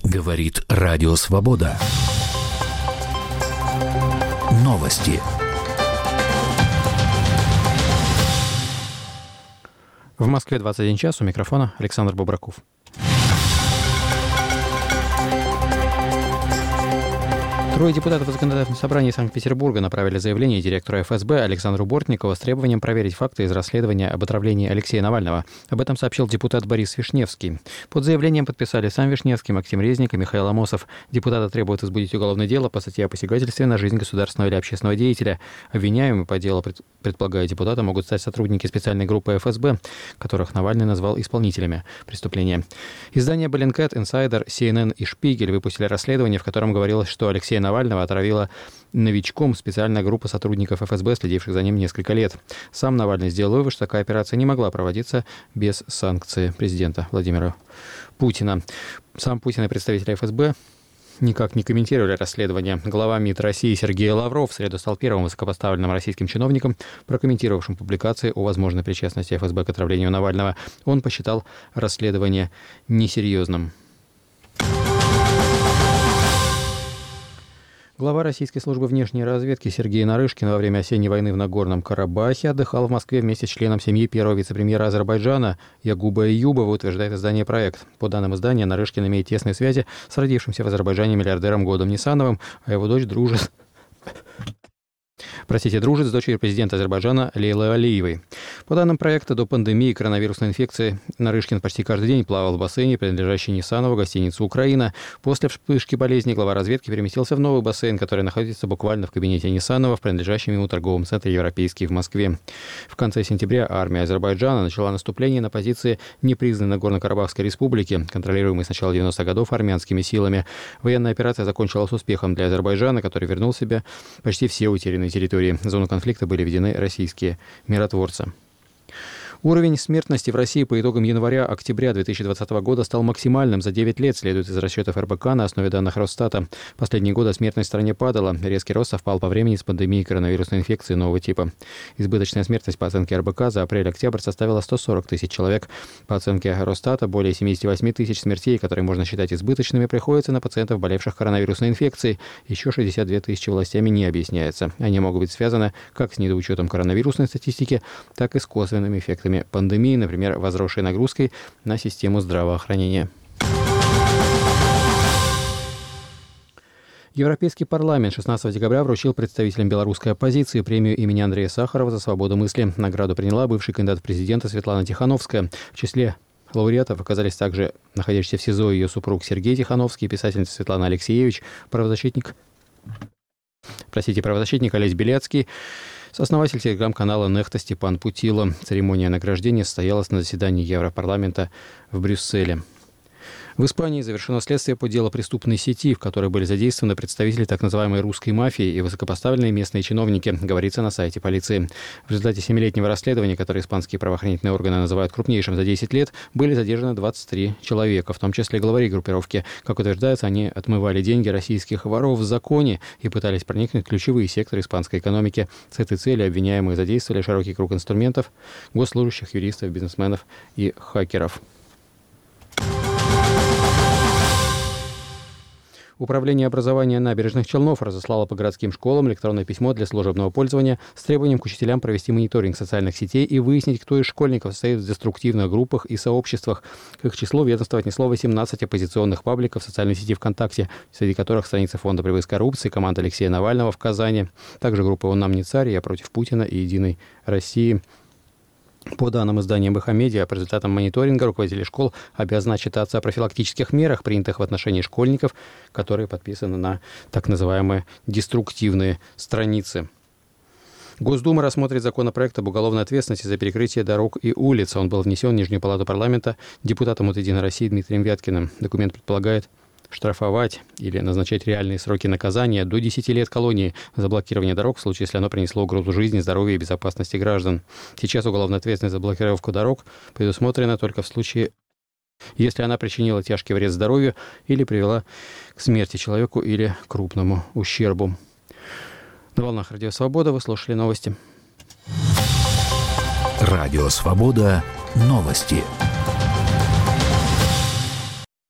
Говорит Радио Свобода. Новости. В Москве 21 час. У микрофона Александр Бобраков. Трое депутатов Законодательного собрания Санкт-Петербурга направили заявление директору ФСБ Александру Бортникову с требованием проверить факты из расследования об отравлении Алексея Навального. Об этом сообщил депутат Борис Вишневский. Под заявлением подписали сам Вишневский, Максим Резник и Михаил Амосов. Депутаты требуют возбудить уголовное дело по статье о посягательстве на жизнь государственного или общественного деятеля. Обвиняемыми по делу, предполагая депутата, могут стать сотрудники специальной группы ФСБ, которых Навальный назвал исполнителями преступления. Издания Bellingcat, Insider, CNN и Шпигель выпустили расследование, в котором говорилось, что Алексея Навального отравила новичком специальная группа сотрудников ФСБ, следивших за ним несколько лет. Сам Навальный сделал вывод, что такая операция не могла проводиться без санкции президента Владимира Путина. Сам Путин и представители ФСБ никак не комментировали расследование. Глава МИД России Сергей Лавров в среду стал первым высокопоставленным российским чиновником, прокомментировавшим публикации о возможной причастности ФСБ к отравлению Навального. Он посчитал расследование несерьезным. Глава Российской службы внешней разведки Сергей Нарышкин во время осенней войны в Нагорном Карабахе отдыхал в Москве вместе с членом семьи первого вице-премьера Азербайджана Ягуба Эюбова, утверждает издание «Проект». По данным издания, Нарышкин имеет тесные связи с родившимся в Азербайджане миллиардером Годом Нисановым, а его дочь дружит с дочерью президента Азербайджана Лейлой Алиевой. По данным проекта, до пандемии коронавирусной инфекции Нарышкин почти каждый день плавал в бассейне, принадлежащей Нисанову, гостинице «Украина». После вспышки болезни глава разведки переместился в новый бассейн, который находится буквально в кабинете Нисанова в принадлежащем ему торговом центре «Европейский» в Москве. В конце сентября армия Азербайджана начала наступление на позиции непризнанной Нагорно-Карабахской республики, контролируемой с начала 90-х годов армянскими силами. Военная операция закончилась успехом для Азербайджана, который вернул себе почти все утерянные территории. В зону конфликта были введены российские миротворцы. Уровень смертности в России по итогам января-октября 2020 года стал максимальным за 9 лет, следует из расчетов РБК на основе данных Росстата. Последние годы смертность в стране падала. Резкий рост совпал по времени с пандемией коронавирусной инфекции нового типа. Избыточная смертность по оценке РБК за апрель-октябрь составила 140 тысяч человек. По оценке Росстата, более 78 тысяч смертей, которые можно считать избыточными, приходится на пациентов, болевших коронавирусной инфекцией. Еще 62 тысячи властями не объясняется. Они могут быть связаны как с недоучетом коронавирусной статистики, так и с косвенными эффектами пандемии, например, возросшей нагрузкой на систему здравоохранения. Европейский парламент 16 декабря вручил представителям белорусской оппозиции премию имени Андрея Сахарова за свободу мысли. Награду приняла бывший кандидат в президенты Светлана Тихановская. В числе лауреатов оказались также находящийся в СИЗО ее супруг Сергей Тихановский, писательница Светлана Алексеевич, правозащитник Олесь Беляцкий, сооснователь телеграм-канала «Нехта» Степан Путило. Церемония награждения состоялась на заседании Европарламента в Брюсселе. В Испании завершено следствие по делу преступной сети, в которой были задействованы представители так называемой русской мафии и высокопоставленные местные чиновники, говорится на сайте полиции. В результате 7-летнего расследования, которое испанские правоохранительные органы называют крупнейшим за 10 лет, были задержаны 23 человека, в том числе главари группировки. Как утверждается, они отмывали деньги российских воров в законе и пытались проникнуть в ключевые секторы испанской экономики. С этой целью обвиняемые задействовали широкий круг инструментов: госслужащих, юристов, бизнесменов и хакеров. Управление образования набережных Челнов разослало по городским школам электронное письмо для служебного пользования с требованием к учителям провести мониторинг социальных сетей и выяснить, кто из школьников состоит в деструктивных группах и сообществах. К их числу ведомство отнесло 18 оппозиционных пабликов в социальной сети ВКонтакте, среди которых страница Фонда борьбы с коррупцией, команда Алексея Навального в Казани, также группы «Он нам не царь», «Я против Путина» и «Единой России». По данным издания «Бэхамедиа», по результатам мониторинга руководители школ обязаны отчитаться о профилактических мерах, принятых в отношении школьников, которые подписаны на так называемые деструктивные страницы. Госдума рассмотрит законопроект об уголовной ответственности за перекрытие дорог и улиц. Он был внесен в Нижнюю палату парламента депутатом от «Единой России» Дмитрием Вяткиным. Документ предполагает штрафовать или назначать реальные сроки наказания до 10 лет колонии за блокирование дорог в случае, если оно принесло угрозу жизни, здоровью и безопасности граждан. Сейчас уголовная ответственность за блокировку дорог предусмотрена только в случае, если она причинила тяжкий вред здоровью или привела к смерти человеку или крупному ущербу. На волнах Радио Свобода вы слушали новости. Радио Свобода. Новости.